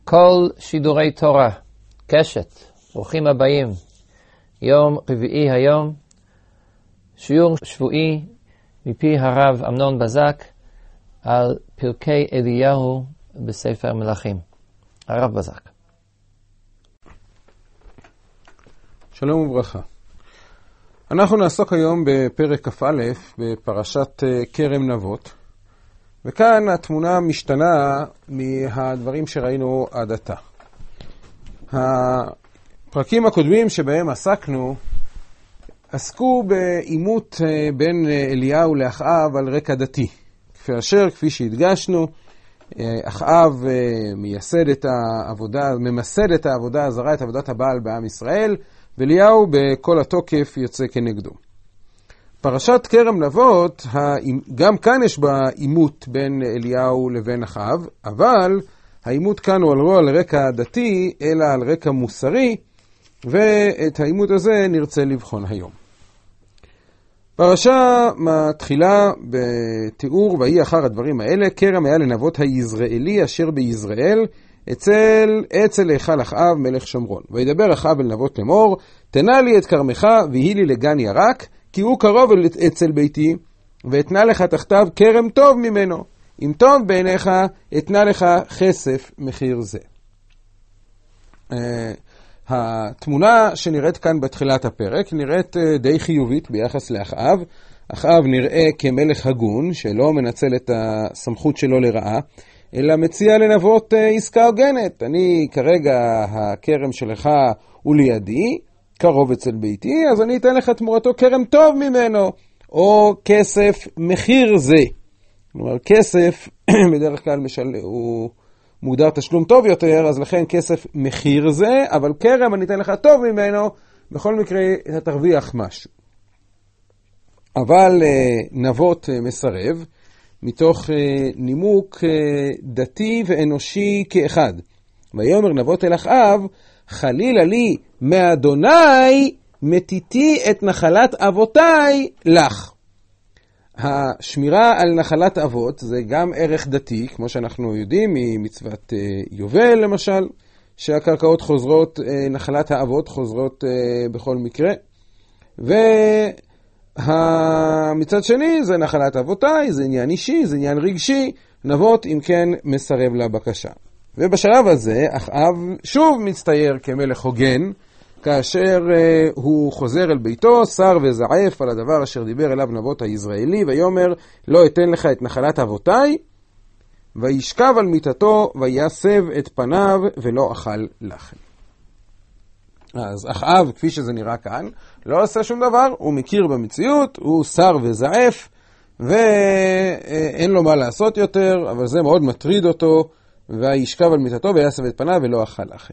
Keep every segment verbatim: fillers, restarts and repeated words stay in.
כל שידורי תורה, קשת, ברוכים הבאים. יום רביעי היום, שיעור שבועי מפי הרב אמנון בזק על פרקי אליהו בספר מלכים. הרב בזק. שלום וברכה. אנחנו נעסוק היום בפרק כ"א בפרשת כרם נבות, וכאן התמונה משתנה מהדברים שראינו עד עתה. הפרקים הקודמים שבהם עסקנו עסקו בעימות בין אליהו לאחאב על רקע דתי. כפי אשר, כפי שהדגשנו, אחאב מייסד את העבודה, ממסד את העבודה הזרה, את עבודת הבעל בעם ישראל, ואליהו בכל התוקף יוצא כנגדו. פרשת כרם נבות, גם כאן יש בה עימות בין אליהו לבין אחאב, אבל העימות כאן הוא לא על רקע דתי, אלא על רקע מוסרי, ואת העימות הזה נרצה לבחון היום. פרשה מתחילה בתיאור, ויהי אחר הדברים האלה, כרם היה לנבות היזרעאלי אשר ביזרעאל, אצל אצל היכל אחאב מלך שומרון. וידבר אחאב אל נבות לאמור, תנה לי את כרמך ויהי לי לגן ירק, כי הוא קרוב אצל ביתי, ואתנה לך תחתיו כרם טוב ממנו. אם טוב בעיניך, אתנה לך כסף מחיר זה. Uh, התמונה שנראית כאן בתחילת הפרק נראית uh, די חיובית ביחס לאחאב. אחאב נראה כמלך הגון, שלא מנצל את הסמכות שלו לרעה, אלא מציע לנבות uh, עסקה הוגנת. אני כרגע, הכרם שלך הוא לידי, קרוב אצל ביתי, אז אני אתן לך תמורתו כרם טוב ממנו, או כסף מחיר זה. כלומר, כסף בדרך כלל משל... הוא מוגדר תשלום טוב יותר, אז לכן כסף מחיר זה, אבל כרם אני אתן לך טוב ממנו, בכל מקרה אתה תרוויח משהו. אבל נבות מסרב, מתוך נימוק דתי ואנושי כאחד. ויאמר נבות אל אחאב, חלילה לי מאדוני מתיתי את נחלת אבותיי לך. השמירה על נחלת אבות זה גם ערך דתי, כמו שאנחנו יודעים ממצוות יובל למשל, שהקרקעות חוזרות, נחלת האבות חוזרות בכל מקרה. ומצד שני זה נחלת אבותיי, זה עניין אישי, זה עניין רגשי, נבות אם כן מסרב לבקשה. ובשלב הזה אחאב שוב מצטייר כמלך הוגן, כאשר uh, הוא חוזר אל ביתו, שר וזעף על הדבר אשר דיבר אליו נבות היזרעאלי, ויאמר לא אתן לך את נחלת אבותיי, וישכב על מיטתו ויסב את פניו ולא אכל לחם. אז אחאב, כפי שזה נראה כאן, לא עושה שום דבר, הוא מכיר במציאות, הוא שר וזעף, ואין לו מה לעשות יותר, אבל זה מאוד מטריד אותו, וישכב על מיטתו ויסב את פניו ולא אכל לחם.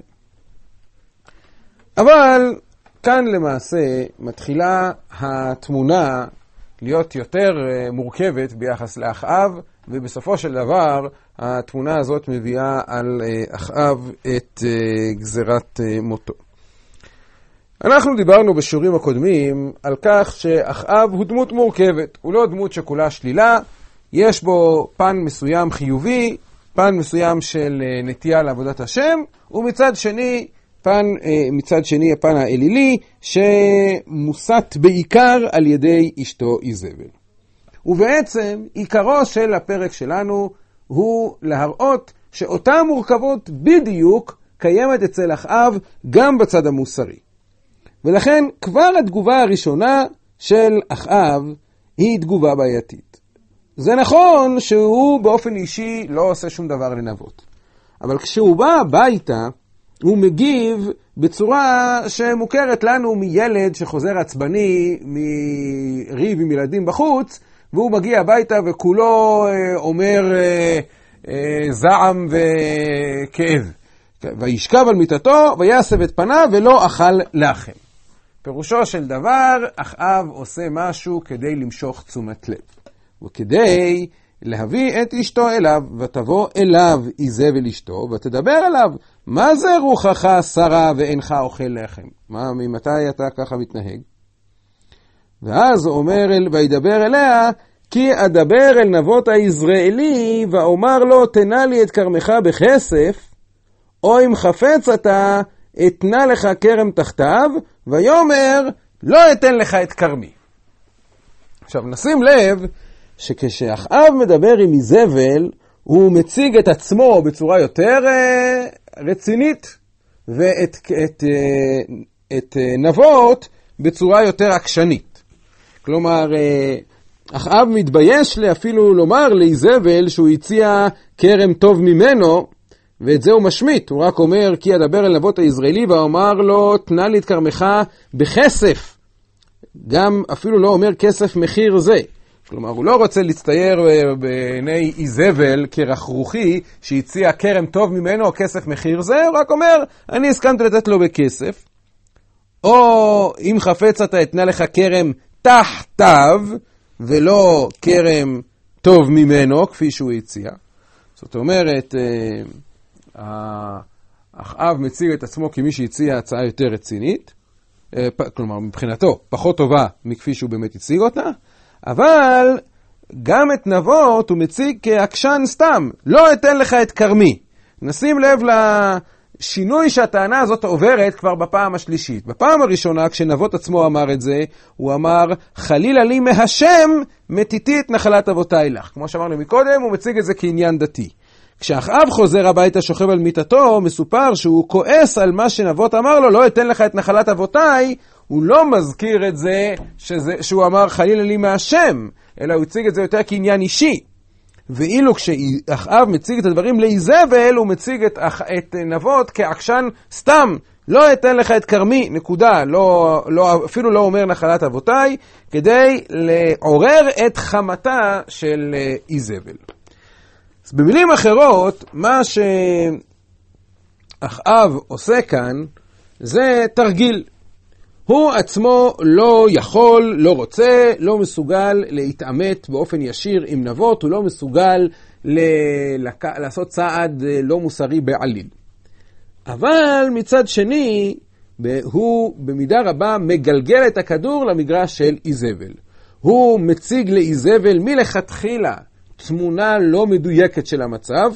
אבל כאן למעשה מתחילה התמונה להיות יותר מורכבת ביחס לאחאב, ובסופו של דבר התמונה הזאת מביאה על אחאב את גזירת מותו. אנחנו דיברנו בשיעורים הקודמים על כך שאחאב הוא דמות מורכבת, הוא לא דמות שכולה שלילה, יש בו פן מסוים חיובי, פן מסוים של נטייה לעבודת השם, ומצד שני פן, מצד שני הפן האלילי שמוסת בעיקר על ידי אשתו איזבל. ובעצם עיקרו של הפרק שלנו הוא להראות שאותה מורכבות בדיוק קיימת אצל אחאב גם בצד המוסרי. ולכן כבר התגובה הראשונה של אחאב היא תגובה בעייתית. זה נכון שהוא באופן אישי לא עושה שום דבר לנבות. אבל כשהוא בא הביתה, הוא מגיב בצורה שמוכרת לנו מילד שחוזר עצבני מריב עם ילדים בחוץ, והוא מגיע הביתה וכולו אומר זעם וכאב. וישכב על מיטתו ויסב את פניו ולא אכל לחם. פירושו של דבר, אחאב עושה משהו כדי למשוך תשומת לב. וכדי להביא את אשתו אליו, ותבוא אליו איזבל אשתו, ותדבר אליו, מה זה רוחך שרה ואינך אוכל לחם? מה, ממתי אתה ככה מתנהג? ואז הוא אומר, וידבר אליה, כי אדבר אל נבות היזרעאלי, ואומר לו, תנה לי את כרמך בכסף, או אם חפץ אתה, אתנה לך כרם תחתיו, ויאמר, לא אתן לך את כרמי. עכשיו נשים לב, שכשאחאב מדבר עם איזבל, הוא מציג את עצמו בצורה יותר uh, רצינית, ואת את, uh, את, uh, נבות בצורה יותר עקשנית. כלומר, uh, אחאב מתבייש לי אפילו לומר לאיזבל שהוא הציע כרם טוב ממנו, ואת זה הוא משמיט. הוא רק אומר, כי אדבר אל נבות היזרעאלי, ואומר לו, תנה לי את כרמך בכסף. גם אפילו לא אומר כסף מחיר זה. כלומר, הוא לא רוצה להצטייר בעיני איזבל כרחרוכי שהציע כרם טוב ממנו או כסף מחיר זה, הוא רק אומר, אני הסכמתי לתת לו בכסף. או אם חפץ אתה אתנה לך כרם תחתיו, ולא כרם טוב ממנו, כפי שהוא הציע. זאת אומרת, אחאב מציג את עצמו כמי שהציע הצעה יותר רצינית, כלומר, מבחינתו, פחות טובה מכפי שהוא באמת הציג אותה, אבל גם את נבות הוא מציג כעקשן סתם, לא אתן לך את כרמי. נשים לב לשינוי שהטענה הזאת עוברת כבר בפעם השלישית. בפעם הראשונה, כשנבות עצמו אמר את זה, הוא אמר, חלילה לי מהשם, מתיתי את נחלת אבותיי לך. כמו שאמרנו מקודם, הוא מציג את זה כעניין דתי. כשאחאב חוזר הביתה שוכב על מיטתו, מסופר שהוא כועס על מה שנבות אמר לו, לא אתן לך את נחלת אבותיי, הוא לא מזכיר את זה, שזה, שהוא אמר חלילה לי מהשם, אלא הוא הציג את זה יותר כעניין אישי. ואילו כשאחאב מציג את הדברים לאיזבל, הוא מציג את, את נבות כעקשן סתם, לא אתן לך את כרמי, נקודה, לא, לא, אפילו לא אומר נחלת אבותיי, כדי לעורר את חמתה של איזבל. אז במילים אחרות, מה שאחאב עושה כאן, זה תרגיל. הוא עצמו לא יכול, לא רוצה, לא מסוגל להתעמת באופן ישיר עם נבות, הוא לא מסוגל ל- לעשות צעד לא מוסרי בעליל. אבל מצד שני, הוא במידה רבה מגלגל את הכדור למגרש של איזבל. הוא מציג לאיזבל מלכתחילה תמונה לא מדויקת של המצב,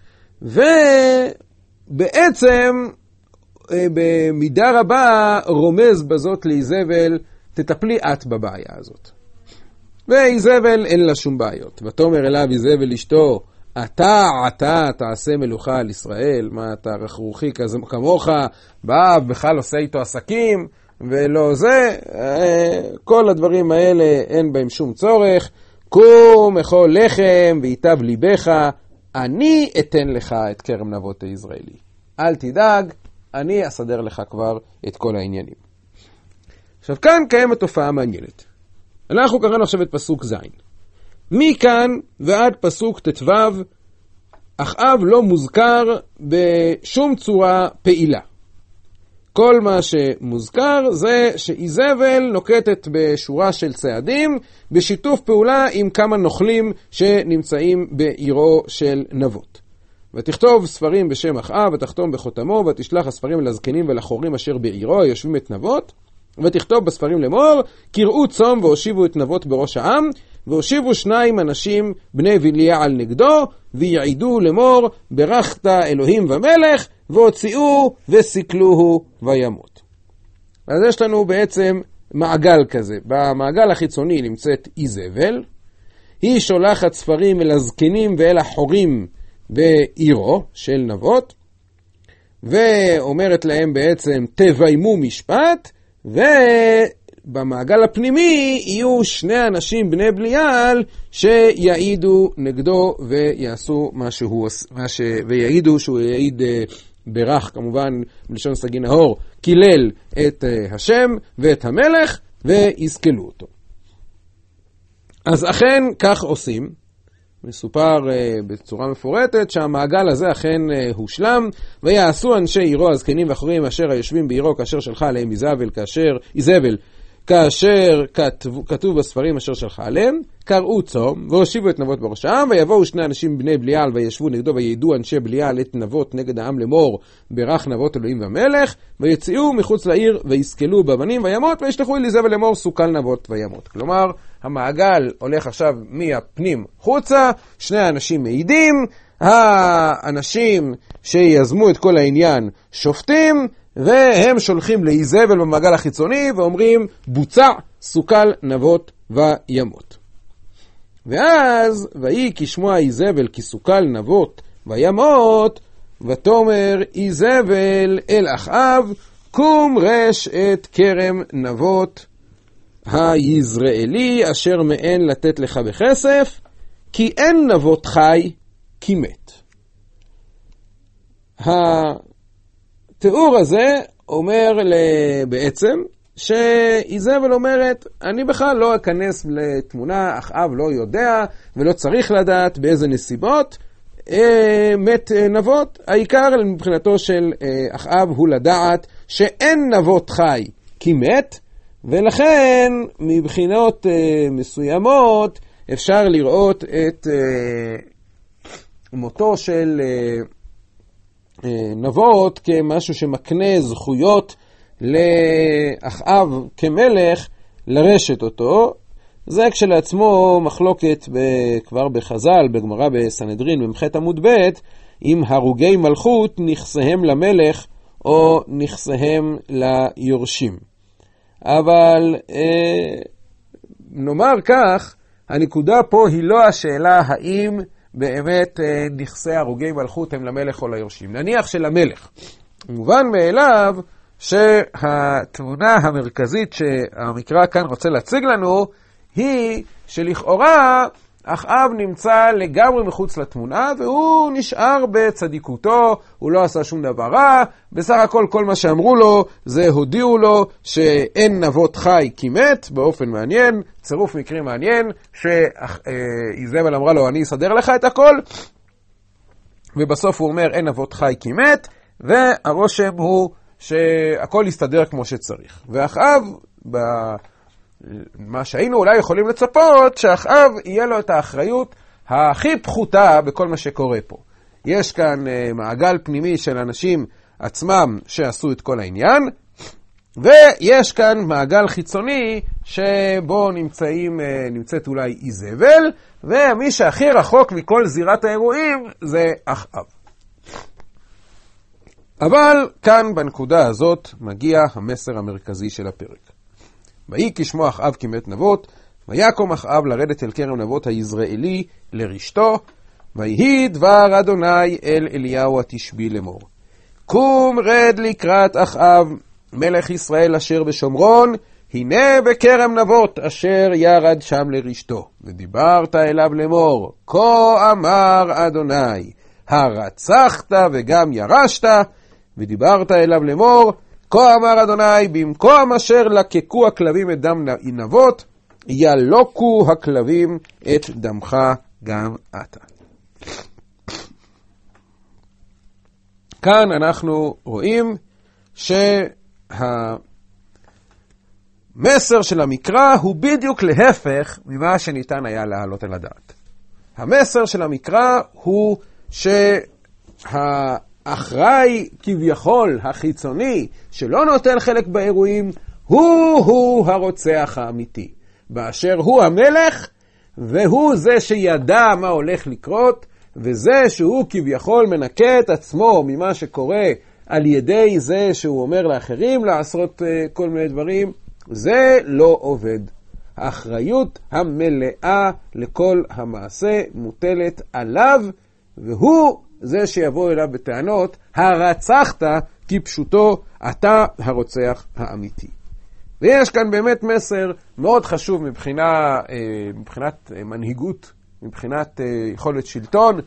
ובעצם במידה רבה רומז בזאת לאיזבל, תטפלי את בבעיה הזאת. ואיזבל אין לה שום בעיות. ותאמר אליו איזבל אשתו, אתה עתה תעשה מלוכה על ישראל, מה אתה רכרוכי כמוך, בא בכלל עושה איתו עסקים, ולא זה, כל הדברים האלה אין בהם שום צורך, קום אכול לחם ויטב ליבך, אני אתן לך את כרם נבות היזרעאלי. אל תדאג, אני אסדר לך כבר את כל העניינים. עכשיו כאן קיימת תופעה מעניינת. אנחנו קראנו עכשיו את פסוק ז'. מכאן ועד פסוק תתוו, אחאב לא מוזכר בשום צורה פעילה. כל מה שמוזכר זה שאיזבל נוקטת בשורה של צעדים, בשיתוף פעולה עם כמה נוכלים שנמצאים בעירו של נבות. ותכתוב ספרים בשם אחאב, ותחתום בחותמו, ותשלח הספרים לזקנים ולחורים אשר בעירו, יושבים את נבות, ותכתוב בספרים לאמור, קראו צום והושיבו את נבות בראש העם, והושיבו שניים אנשים בני בליעל נגדו, ויעידו לאמור, ברכת אלוהים ומלך, והוציאו וסיכלוהו וימות. אז יש לנו בעצם מעגל כזה. במעגל החיצוני נמצאת איזבל, היא שולחת ספרים אל הזקנים ואל החורים בעירו של נבות, ואומרת להם בעצם תביימו משפט, ובמעגל הפנימי יהיו שני אנשים בני בליעל שיעידו נגדו ויעשו מה שהוא מה ש... ויעידו שהוא יעיד ברך, כמובן בלשון סגי נהור, קילל את השם ואת המלך ויסכלו אותו. אז אכן כך עושים. מסופר uh, בצורה מפורטת שהמעגל הזה אכן uh, הושלם, ויעשו אנשי עירו הזקנים ואחרים אשר היושבים בעירו כאשר שלחה עליהם איזבל, כאשר איזבל כאשר כתוב, כתוב בספרים אשר שלחה עליהם, קראו צום והושיבו את נבות בראש העם, ויבואו שני אנשים בני בליעל וישבו נגדו, ויעידו אנשי בליעל את נבות נגד העם לאמור, ברך נבות אלוהים והמלך, ויציאו מחוץ לעיר ויסכלו בבנים וימות, וישלחו אל איזבל לאמור, סוכל נבות וימות. כלומר, המעגל הולך עכשיו מהפנים חוצה, שני האנשים מעידים, האנשים שיזמו את כל העניין שופטים, והם שולחים לאיזבל במעגל החיצוני ואומרים, בוצע, סוכל, נבות וימות. ואז, ויהי כשמוע איזבל כי סוכל, נבות וימות, ותאמר איזבל אל אחאב, קום רש את כרם נבות היזרעאלי אשר מעין לתת לך בכסף, כי אין נבות חי כי מת. התיאור הזה אומר בעצם שאיזבל אומרת, אני בכלל לא אכנס לתמונה, אחאב לא יודע ולא צריך לדעת באיזה נסיבות מת נבות. העיקר מבחינתו של אחאב הוא לדעת שאין נבות חי כי מת, ולכן מבחינות מסוימות אפשר לראות את מותו של נבות כמשהו שמקנה זכויות לאחאב כמלך לרשת אותו. זה כשלעצמו מחלוקת כבר בחז"ל, בגמרא בסנהדרין במחת עמוד ב', אם הרוגי מלכות נכסיהם למלך או נכסיהם ליורשים. אבל אה, נאמר כך, הנקודה פה היא לא השאלה האם באמת אה, נכסי הרוגי מלכות הם למלך או ליורשים. נניח שלמלך. מובן מאליו שהתמונה המרכזית שהמקרא כאן רוצה להציג לנו היא שלכאורה אחאב נמצא לגמרי מחוץ לתמונה, והוא נשאר בצדיקותו, הוא לא עשה שום דבר רע, בסך הכל כל מה שאמרו לו זה הודיעו לו שאין נבות חי כי מת, באופן מעניין, צירוף מקרים מעניין, שאיזבל אמרה לו אני אסדר לך את הכל, ובסוף הוא אומר אין נבות חי כי מת, והרושם הוא שהכל יסתדר כמו שצריך. ואחאב, מה שהיינו אולי יכולים לצפות, שאחאב יהיה לו את האחריות הכי פחותה בכל מה שקורה פה. יש כאן מעגל פנימי של אנשים עצמם שעשו את כל העניין, ויש כאן מעגל חיצוני שבו נמצאים, נמצאת אולי איזבל, ומי שהכי רחוק מכל זירת האירועים זה אחאב. אבל כאן בנקודה הזאת מגיע המסר המרכזי של הפרק. ויהי כשמוע אחאב כי מת נבות, ויקום אחאב לרדת אל כרם נבות היזרעאלי לרשתו, ויהי דבר אדוני אל אליהו התשבי לאמור. קום רד לקראת אחאב מלך ישראל אשר בשומרון, הנה בכרם נבות אשר ירד שם לרשתו. ודיברת אליו לאמור, כה אמר אדוני, הרצחת וגם ירשת, ודיברת אליו לאמור, כה אמר אדוני, במקום אשר לקקו הכלבים את דם נבות, ילוקו הכלבים את דמך גם אתה. כאן אנחנו רואים שהמסר של המקרא הוא בדיוק להפך ממה שניתן היה להעלות על הדעת. המסר של המקרא הוא שהאחראי כביכול החיצוני שלא נוטל חלק באירועים הוא-הוא הרוצח האמיתי, באשר הוא המלך והוא זה שידע מה הולך לקרות, וזה שהוא כביכול מנקה את עצמו ממה שקורה על ידי זה שהוא אומר לאחרים לעשות uh, כל מיני דברים. זה לא עובד. האחריות המלאה לכל המעשה מוטלת עליו, והוא זה שיבוא אליו בטענות, הרצחת כפשוטו, אתה הרוצח האמיתי. ויש כאן באמת מסר מאוד חשוב מבחינה, מבחינת מנהיגות, מבחינת יכולת שלטון,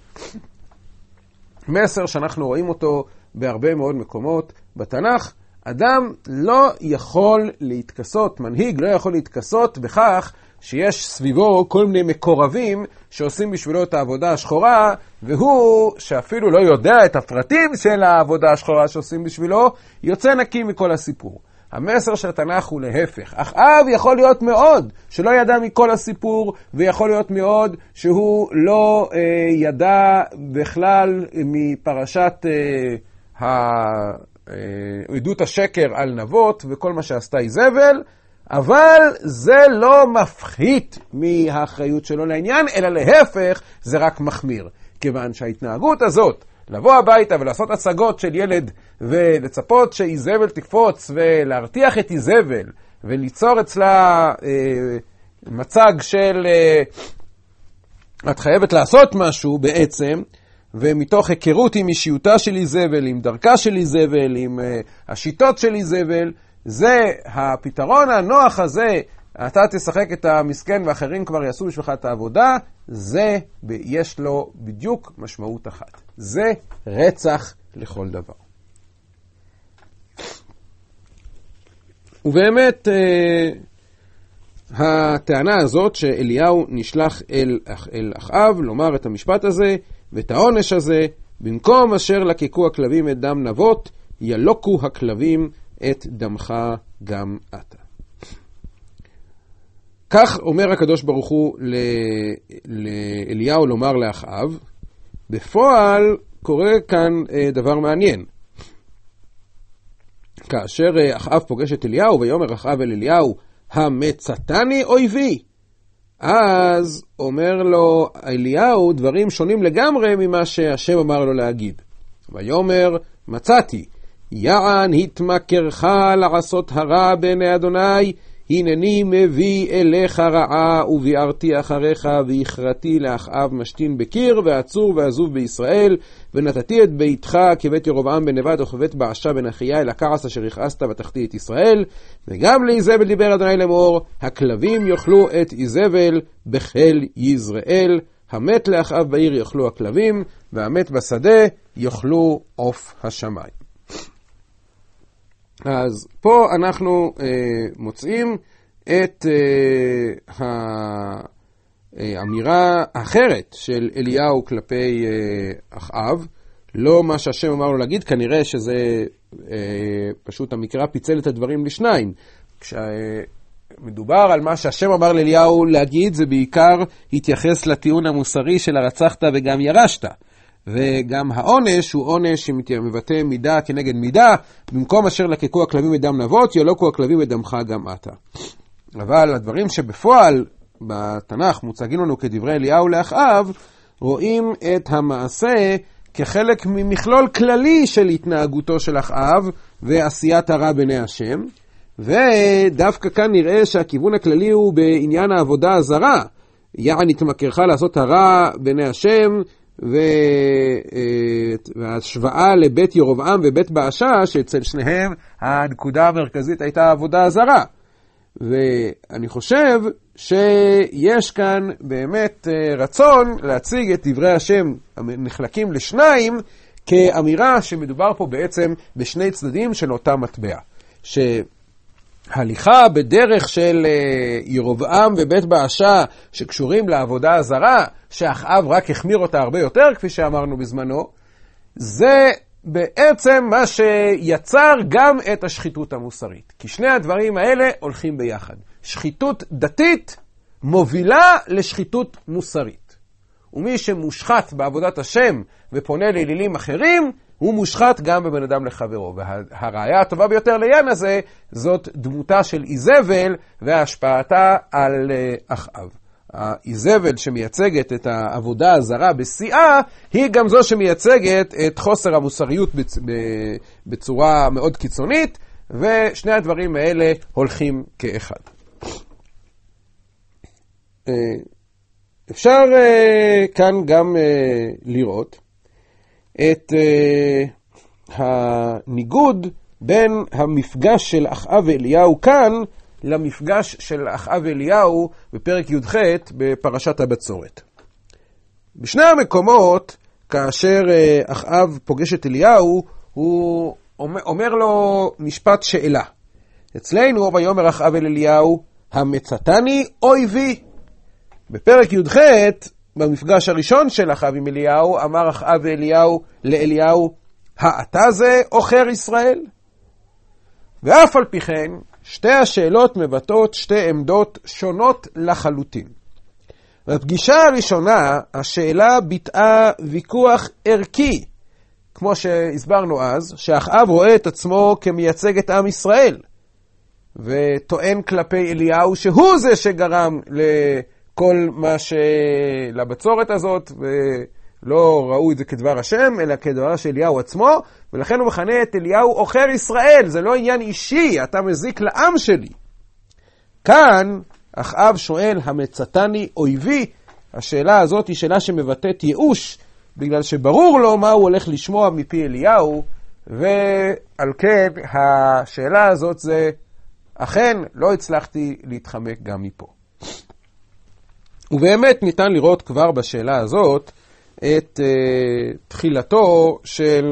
מסר שאנחנו רואים אותו בהרבה מאוד מקומות בתנ"ך. אדם לא יכול להתכסות, מנהיג לא יכול להתכסות בכך שיש סביבו כל מיני מקורבים שעושים בשבילו את העבודה השחורה, והוא שאפילו לא יודע את הפרטים של העבודה השחורה שעושים בשבילו, יוצא נקי מכל הסיפור. המסר של התנ"ך הוא להפך. אחאב יכול להיות מאוד שלא ידע מכל הסיפור, ויכול להיות מאוד שהוא לא אה, ידע בכלל מפרשת אה, אה, עדות השקר על נבות וכל מה שעשתה איזבל, אבל זה לא מפחית מהאחריות שלו לעניין, אלא להפך זה רק מחמיר. כיוון שההתנהגות הזאת, לבוא הביתה ולעשות הצגות של ילד ולצפות שאיזבל תקפוץ ולהרתיח את איזבל וליצור אצלה אה, מצג של אה, את חייבת לעשות משהו בעצם, ומתוך היכרות עם אישיותה של איזבל, עם דרכה של איזבל, עם uh, השיטות של איזבל, זה הפתרון הנוח הזה, אתה תשחק את המסכן ואחרים כבר יעשו בשבילך את העבודה, זה יש לו בדיוק משמעות אחת. זה רצח לכל דבר. ובאמת, uh, הטענה הזאת שאליהו נשלח אל, אל אחאב לומר את המשפט הזה, ואת העונש הזה, במקום אשר לקקו הכלבים את דם נבות, ילוקו הכלבים את דמך גם אתה. כך אומר הקדוש ברוך הוא לאליהו לומר לאחאב. בפועל קורה כאן דבר מעניין. כאשר אחאב פוגש את אליהו, ויאמר אחאב אל אליהו, המצתני אויבי. אז אומר לו אליהו דברים שונים לגמרי ממה שהשם אמר לו להגיד. ויאמר, מצאתי, יען התמכרך לעשות הרע בעיני אדוני, הנני מביא אליך רעה וביערתי אחריך, והכרתי לאחאב משתין בקיר ועצור ועזוב בישראל, ונתתי את ביתך כבית ירבעם בן נבט וכבית בעשה בן אחיה אל הכעס אשר הכעסת ותחתי את ישראל. וגם לאיזבל דיבר אדוני לאמור, הכלבים יאכלו את איזבל בחיל יזרעאל, המת לאחאב בעיר יאכלו הכלבים, והמת בשדה יאכלו עוף השמיים. אז פה אנחנו אה, מוצאים את אה, האמירה האחרת של אליהו כלפי אה, אחאב, לא מה שהשם אמר לו להגיד, כנראה שזה אה, פשוט המקרא פיצל את הדברים לשניים. כשמדובר על מה שהשם אמר לאליהו להגיד, זה בעיקר התייחס לטיעון המוסרי של הרצחת וגם ירשת. וגם העונש הוא עונש שמבטא מידה כנגד מידה, במקום אשר לקקו הכלבים את דם נבות, ילוקו הכלבים את דמך גם אתה. אבל הדברים שבפועל בתנ"ך מוצגים לנו כדברי אליהו לאחאב, רואים את המעשה כחלק ממכלול כללי של התנהגותו של אחאב ועשיית הרע בעיני השם, ודווקא כאן נראה שהכיוון הכללי הוא בעניין העבודה הזרה, יעני התמכרך לעשות הרע בעיני השם, וההשוואה לבית ירבעם ובית בעשה, שאצל שניהם הנקודה המרכזית הייתה עבודה זרה. ואני חושב שיש כאן באמת רצון להציג את דברי השם הנחלקים לשניים, כאמירה שמדובר פה בעצם בשני צדדים של אותה מטבע. שהליכה בדרך של ירבעם ובית בעשה שקשורים לעבודה הזרה, שאחאב רק החמיר אותה הרבה יותר, כפי שאמרנו בזמנו, זה בעצם מה שיצר גם את השחיתות המוסרית. כי שני הדברים האלה הולכים ביחד. שחיתות דתית מובילה לשחיתות מוסרית. ומי שמושחת בעבודת השם ופונה לאלילים אחרים, הוא מושחת גם בבן אדם לחברו. והראיה הטובה ביותר לעניין הזה, זאת דמותה של איזבל והשפעתה על אחאב. האיזבל שמייצגת את העבודה הזרה בשיאה, היא גם זו שמייצגת את חוסר המוסריות בצורה מאוד קיצונית, ושני הדברים האלה הולכים כאחד. אפשר כאן גם לראות את הניגוד בין המפגש של אחאב ואליהו כאן, למפגש של אחאב ואליהו בפרק י"ח בפרשת הבצורת. בשני המקומות, כאשר אחאב פוגש את אליהו, הוא אומר לו משפט שאלה. אצלנו, ויאמר אחאב אל אליהו, המצתני אויבי. בפרק י"ח, במפגש הראשון של אחאב עם אליהו, אמר אחאב ואליהו לאליהו, האתה זה עוכר ישראל? ואף על פי כן, שתי השאלות מבטאות שתי עמדות שונות לחלוטין. בפגישה הראשונה, השאלה ביטאה ויכוח ערכי, כמו שהסברנו אז, שאחאב רואה את עצמו כמייצג את עם ישראל, וטוען כלפי אליהו שהוא זה שגרם לכל מה שלבצורת הזאת, לא ראו את זה כדבר השם, אלא כדבר של אליהו עצמו, ולכן הוא מכנה את אליהו עוכר ישראל. זה לא עניין אישי, אתה מזיק לעם שלי. כאן אחאב שואל, המצתני אויבי. השאלה הזאת היא שאלה שמבטאת ייאוש, בגלל שברור לו מה הוא הולך לשמוע מפי אליהו, ועל כן השאלה הזאת זה, אכן לא הצלחתי להתחמק גם מפה. ובאמת ניתן לראות כבר בשאלה הזאת את uh, תחילתו של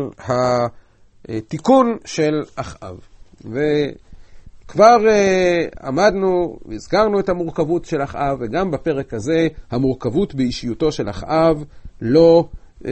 התיקון של אחאב. וכבר uh, עמדנו והזכרנו את המורכבות של אחאב, וגם בפרק הזה המורכבות באישיותו של אחאב לא uh,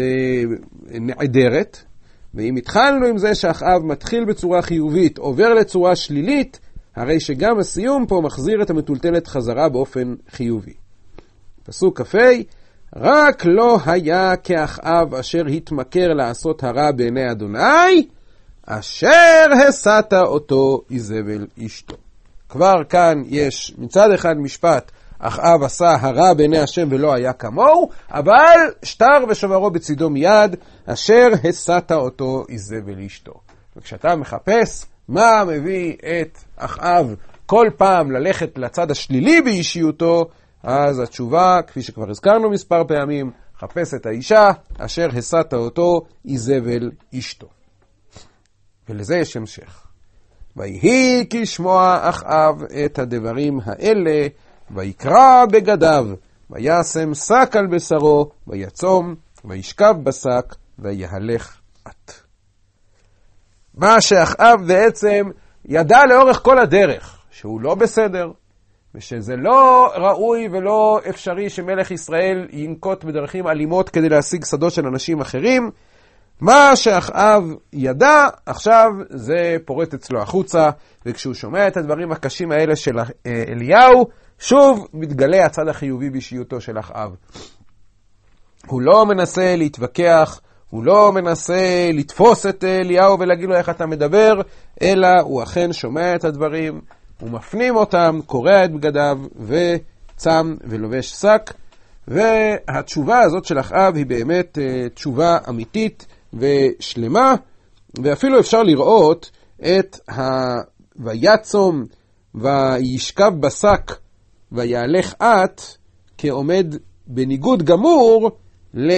נעדרת. ואם התחלנו עם זה שאחאב מתחיל בצורה חיובית, עובר לצורה שלילית, הרי שגם הסיום פה מחזיר את המטולטלת חזרה באופן חיובי. פסוק כ"ה, רק לא היה כאחאב אשר התמכר לעשות הרע בעיני אדוני, אשר הסת אותו איזבל אשתו. כבר כאן יש מצד אחד משפט, אחאב עשה הרע בעיני השם ולא היה כמוהו, אבל שטר ושברו בצידו מיד, אשר הסת אותו איזבל אשתו. וכשאתה מחפש מה מביא את אחאב כל פעם ללכת לצד השלילי באישיותו, אז התשובה, כפי שכבר הזכרנו מספר פעמים, חפש את האישה אשר הסת אותו איזבל אשתו. ולזה יש המשך. ויהי כשמוע אחאב את הדברים האלה, ויקרא בגדיו, וישם שק על בשרו, ויצום, וישכב בשק, ויהלך את. מה שאחאב בעצם ידע לאורך כל הדרך, שהוא לא בסדר, ושזה לא ראוי ולא אפשרי שמלך ישראל ינקוט בדרכים אלימות כדי להשיג שדות של אנשים אחרים. מה שאחאב ידע, עכשיו זה פורט אצלו החוצה, וכשהוא שומע את הדברים הקשים האלה של אליהו, שוב מתגלה הצד החיובי באישיותו של אחאב. הוא לא מנסה להתווכח, הוא לא מנסה לתפוס את אליהו ולהגיד לו איך אתה מדבר, אלא הוא אכן שומע את הדברים, הוא מפנים אותם, קורע את בגדיו וצם ולובש שק. והתשובה הזאת של אחאב היא באמת תשובה אמיתית ושלמה, ואפילו אפשר לראות את ה... ויצום וישכב בשק ויהלך את כעומד בניגוד גמור ל...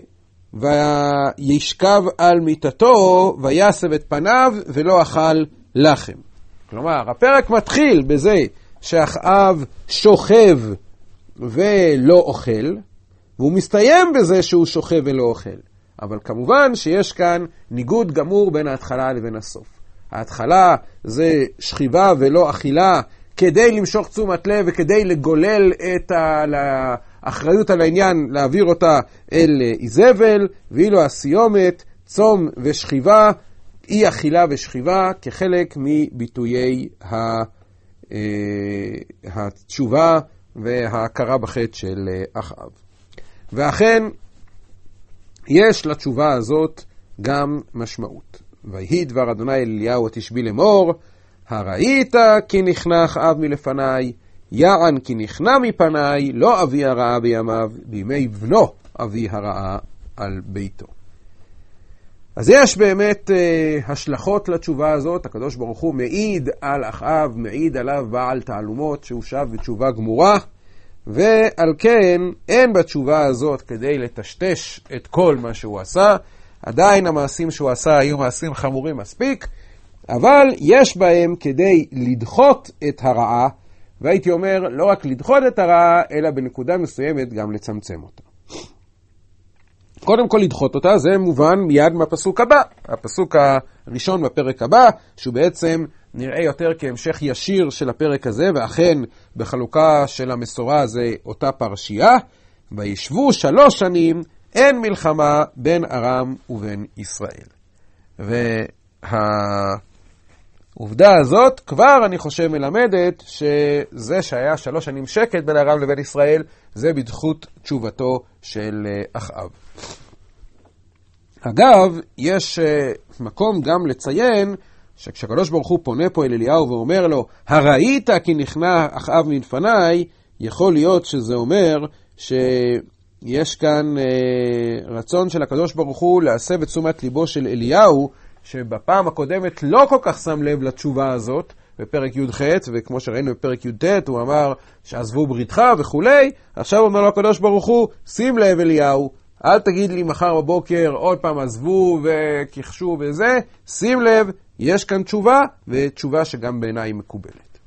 וישכב על מיטתו ויסב את פניו ולא אכל לחם. כלומר, הפרק מתחיל בזה שאחאב שוכב ולא אוכל, והוא מסתיים בזה שהוא שוכב ולא אוכל. אבל כמובן שיש כאן ניגוד גמור בין ההתחלה לבין הסוף. ההתחלה זה שכיבה ולא אכילה, כדי למשוך תשומת לב וכדי לגולל את האחריות על העניין, להעביר אותה אל איזבל, ואילו הסיומת, צום ושכיבה, אי אכילה ושכיבה, כחלק מביטויי התשובה וההכרה בחטא של אחאב. ואכן, יש לתשובה הזאת גם משמעות. ויהי דבר אדוני אל אליהו התשבי לאמור, הראית כי נכנע אחאב מלפניי, יען כי נכנע מפניי, לא אביא הרעה בימיו, בימי בנו אביא הרעה על ביתו. אז יש באמת אה, השלכות לתשובה הזאת. הקדוש ברוך הוא מעיד על אחאב, מעיד עליו בעל תעלומות שהוא שב בתשובה גמורה, ועל כן אין בתשובה הזאת כדי לטשטש את כל מה שהוא עשה. עדיין המעשים שהוא עשה היו מעשים חמורים מספיק, אבל יש בהם כדי לדחות את הרעה, והייתי אומר לא רק לדחות את הרעה, אלא בנקודה מסוימת גם לצמצם אותה. קודם כל לדחות אותה, זה מובן מיד מהפסוק הבא. הפסוק הראשון בפרק הבא, שהוא בעצם נראה יותר כהמשך ישיר של הפרק הזה, ואכן בחלוקה של המסורה זה אותה פרשייה. וישבו שלוש שנים, אין מלחמה בין ארם ובין ישראל. והעובדה הזאת כבר אני חושב מלמדת שזה שהיה שלוש שנים שקט בין ארם לבין ישראל, זה בזכות תשובתו של אחאב. אגב, יש מקום גם לציין שכשהקדוש ברוך הוא פונה פה אל אליהו ואומר לו, הראית כי נכנע אחאב מלפניי, יכול להיות שזה אומר ש... יש כאן אה, רצון של הקדוש ברוך הוא להסב את תשומת ליבו של אליהו, שבפעם הקודמת לא כל כך שם לב לתשובה הזאת, בפרק י"ח, וכמו שראינו בפרק י"ט, הוא אמר שעזבו בריתך וכולי. עכשיו אומר לו הקדוש ברוך הוא, שים לב אליהו, אל תגיד לי מחר בבוקר עוד פעם עזבו וכיחשו וזה, שים לב, יש כאן תשובה, ותשובה שגם בעיניי מקובלת.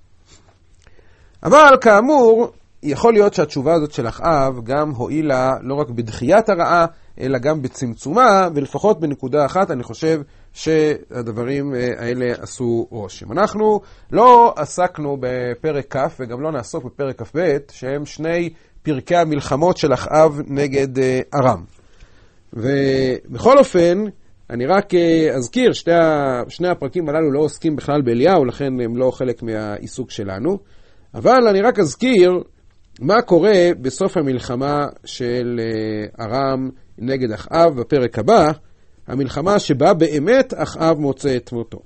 אבל כאמור, יכול להיות שהתשובה הזאת של אחאב גם הועילה לא רק בדחיית הרעה, אלא גם בצמצומה, ולפחות בנקודה אחת אני חושב שהדברים האלה עשו רושם. אנחנו לא עסקנו בפרק כ' וגם לא נעסוק בפרק כ"ב, שהם שני פרקי המלחמות של אחאב נגד ארם. ובכל אופן, אני רק אזכיר, שתי, שני הפרקים הללו לא עוסקים בכלל באליהו, לכן הם לא חלק מהעיסוק שלנו, אבל אני רק אזכיר מה קורה בסוף המלחמה של ארם נגד אחאב בפרק הבא, המלחמה שבה באמת אחאב מוצא את מותו.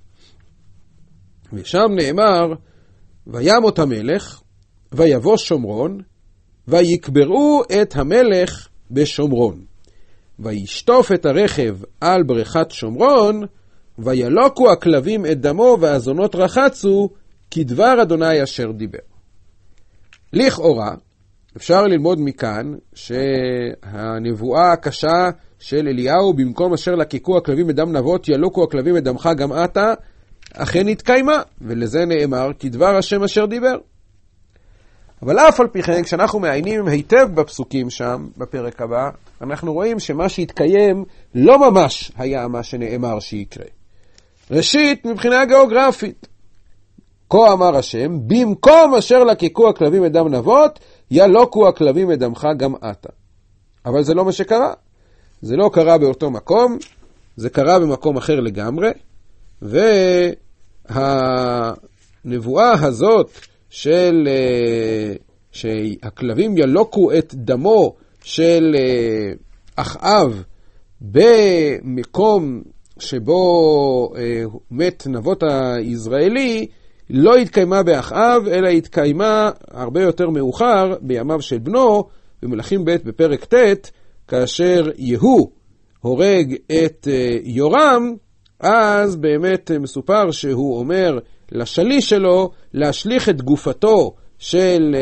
ושם נאמר, וימות המלך, ויבוא שומרון, ויקברו את המלך בשומרון. וישטוף את הרכב על בריכת שומרון, וילוקו הכלבים את דמו והזונות רחצו, כדבר אדוני אשר דיבר. לכאורה, אפשר ללמוד מכאן שהנבואה הקשה של אליהו, במקום אשר לקיקו הכלבים את דם נבות, ילוקו הכלבים את דמך גם אתה, אכן התקיימה, ולזה נאמר כדבר השם אשר דיבר. אבל אף על פי כן, כשאנחנו מעיינים היטב בפסוקים שם, בפרק הבא, אנחנו רואים שמה שהתקיים לא ממש היה מה שנאמר שיקרה. ראשית, מבחינה גיאוגרפית, כה אמר השם, במקום אשר לקיקו הכלבים את דם נבות, ילוקו הכלבים את דמך גם אתה. אבל זה לא מה שקרה. זה לא קרה באותו מקום, זה קרה במקום אחר לגמרי, והנבואה הזאת של שהכלבים ילוקו את דמו של אחאב במקום שבו מת נבות הישראלי, לא התקיימה באחאב, אלא התקיימה הרבה יותר מאוחר בימיו של בנו, במלכים ב' בפרק ט', כאשר יהוא הורג את יורם, אז באמת מסופר שהוא אומר לשליש שלו להשליך את גופתו של,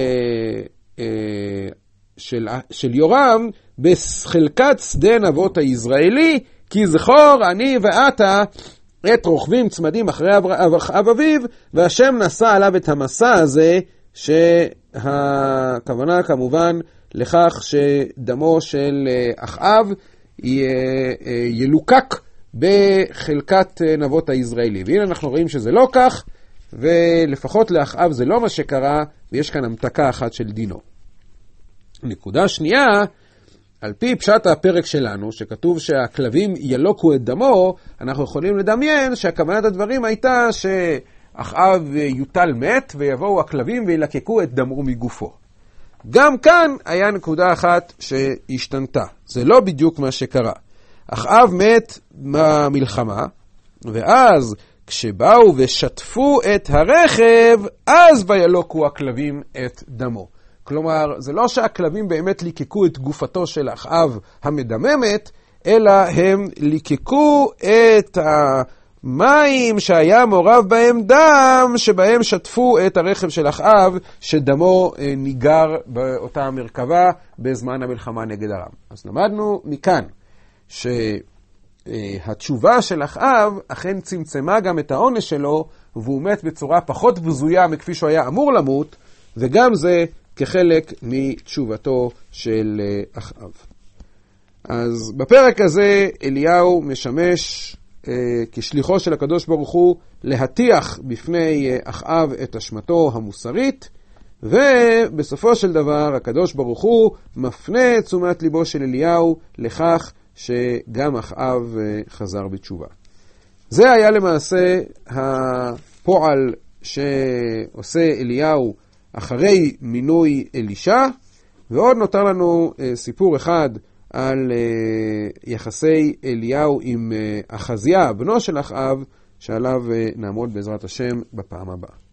של, של יורם בחלקת שדה נבות הישראלי, כי זכור אני ואתה את רוכבים צמדים אחרי אחאב אביו, והשם נשא עליו את המסע הזה, שהכוונה כמובן לכך שדמו של אחאב ילוקק בחלקת נבות הישראלי. והנה אנחנו רואים שזה לא כך, ולפחות לאחאב זה לא מה שקרה, ויש כאן המתקה אחת של דינו. נקודה שנייה, על פי פשט הפרק שלנו, שכתוב שהכלבים ילוקו את דמו, אנחנו יכולים לדמיין שהכוונת הדברים הייתה שאחאב יוטל מת, ויבואו הכלבים וילקקו את דמו מגופו. גם כאן היה נקודה אחת שהשתנתה. זה לא בדיוק מה שקרה. אחאב מת במלחמה, ואז כשבאו ושטפו את הרכב, אז וילוקו הכלבים את דמו. כלומר, זה לא שהכלבים באמת ליקקו את גופתו של אחאב המדממת, אלא הם ליקקו את המים שהיה מעורב בהם דם, שבהם שטפו את הרכב של אחאב, שדמו ניגר באותה המרכבה בזמן המלחמה נגד ארם. אז למדנו מכאן שהתשובה של אחאב אכן צמצמה גם את העונש שלו, והוא מת בצורה פחות בזויה מכפי שהוא היה אמור למות, וגם זה כחלק מתשובתו של אחאב. אז בפרק הזה אליהו משמש אה, כשליחו של הקדוש ברוך הוא להטיח בפני אחאב את אשמתו המוסרית, ובסופו של דבר הקדוש ברוך הוא מפנה את תשומת ליבו של אליהו לכך שגם אחאב חזר בתשובה. זה היה למעשה הפועל שעושה אליהו אחרי מינוי אלישע, ועוד נותר לנו סיפור אחד על יחסי אליהו עם אחזיה, בנו של אחאב, שעליו נעמוד בעזרת השם בפעם הבאה.